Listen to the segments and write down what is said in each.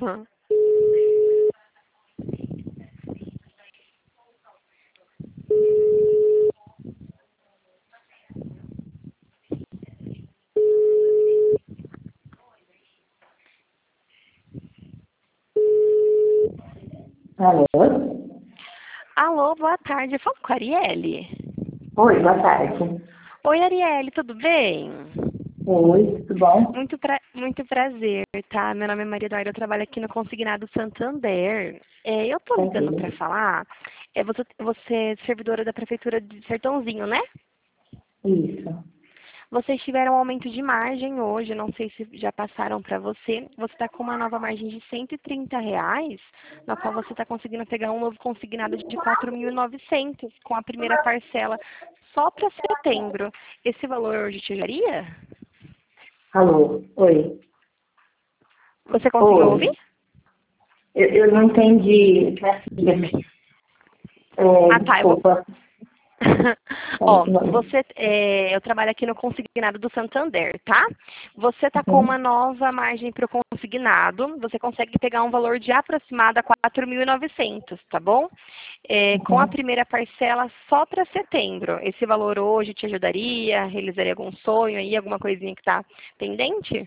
Alô? Alô, boa tarde. Fala com a Arielle. Oi, boa tarde. Oi, Arielle, tudo bem? Oi, tudo bom? Muito prazer, tá? Meu nome é Maria Eduarda, eu trabalho aqui no Consignado Santander. Eu tô ligando para Tranquilo. falar, você é servidora da Prefeitura de Sertãozinho, né? Isso. Vocês tiveram um aumento de margem hoje, não sei se já passaram para você. Você está com uma nova margem de R$ 130, na qual você está conseguindo pegar um novo consignado de 4.900 com a primeira parcela só para setembro. Esse valor hoje te ajudaria? Alô? Oi. Você conseguiu ouvir? Oi. Eu não entendi. Ah, tá. Desculpa. Ó, eu trabalho aqui no consignado do Santander, tá? Você tá com uma nova margem para o consignado, você consegue pegar um valor de aproximado a 4.900, tá bom? Com a primeira parcela só para setembro. Esse valor hoje te ajudaria? Realizaria algum sonho aí, alguma coisinha que tá pendente?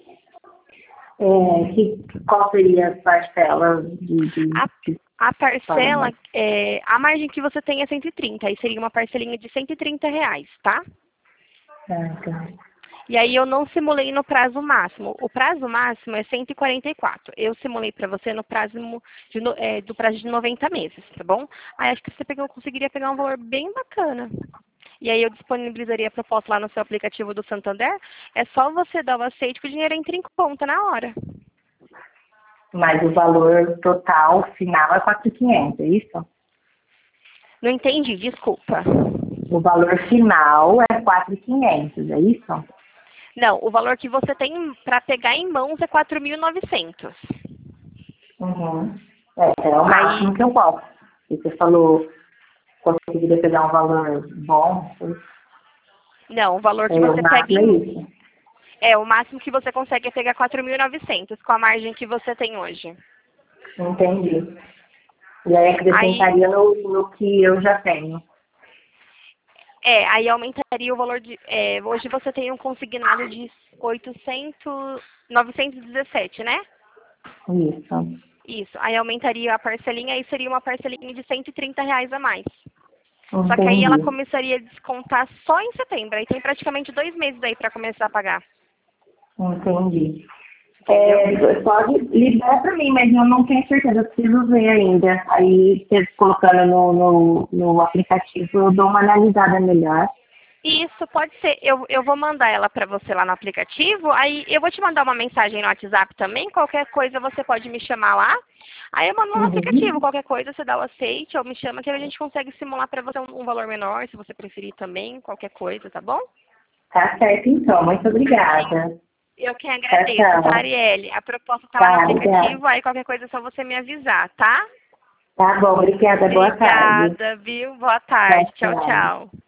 Qual seria a parcela A parcela, pagamento? a margem que você tem é 130, aí seria uma parcelinha de R$ 130, tá? Tá. E aí eu não simulei no prazo máximo. O prazo máximo é 144. Eu simulei para você no prazo do prazo de 90 meses, tá bom? Aí acho que você conseguiria pegar um valor bem bacana. E aí eu disponibilizaria a proposta lá no seu aplicativo do Santander. É só você dar o aceite que o dinheiro entra em conta na hora. Mas o valor total final é 4.500, é isso? Não entendi, desculpa. O valor final é 4.500, é isso? Não, o valor que você tem para pegar em mãos é 4.900. Uhum. É o Aí, máximo que eu posso. E você falou conseguiria pegar um valor bom, não, o valor que o você pega máximo é isso. o máximo que você consegue é pegar 4.900 com a margem que você tem hoje. Entendi. E aí Aí, acrescentaria no que eu já tenho. aí aumentaria o valor de, hoje você tem um consignado de 917, né? Isso. Isso, aí aumentaria a parcelinha, aí seria uma parcelinha de R$ 130 a mais. Só que aí ela Entendi. começaria a descontar só em setembro, aí tem praticamente 2 meses aí para começar a pagar, Entendi. entendeu? Pode ligar para mim, mas eu não tenho certeza, eu preciso ver ainda. Aí, você colocando no aplicativo, eu dou uma analisada melhor. Isso, pode ser. Eu vou mandar ela para você lá no aplicativo. Aí eu vou te mandar uma mensagem no WhatsApp também. Qualquer coisa você pode me chamar lá. Aí eu mando no aplicativo. Uhum. Qualquer coisa você dá o aceite ou me chama que a gente consegue simular para você um valor menor, se você preferir também. Qualquer coisa, tá bom? Tá certo, então. Muito obrigada. Eu que Tchau, agradeço, tá, tchau. Arielle? A proposta tá lá no Tá, obrigada. aplicativo. Aí qualquer coisa é só você me avisar, tá? Tá bom, obrigada. Boa tarde. Obrigada, viu? Boa Tchau, tarde. Tchau, tchau. tchau.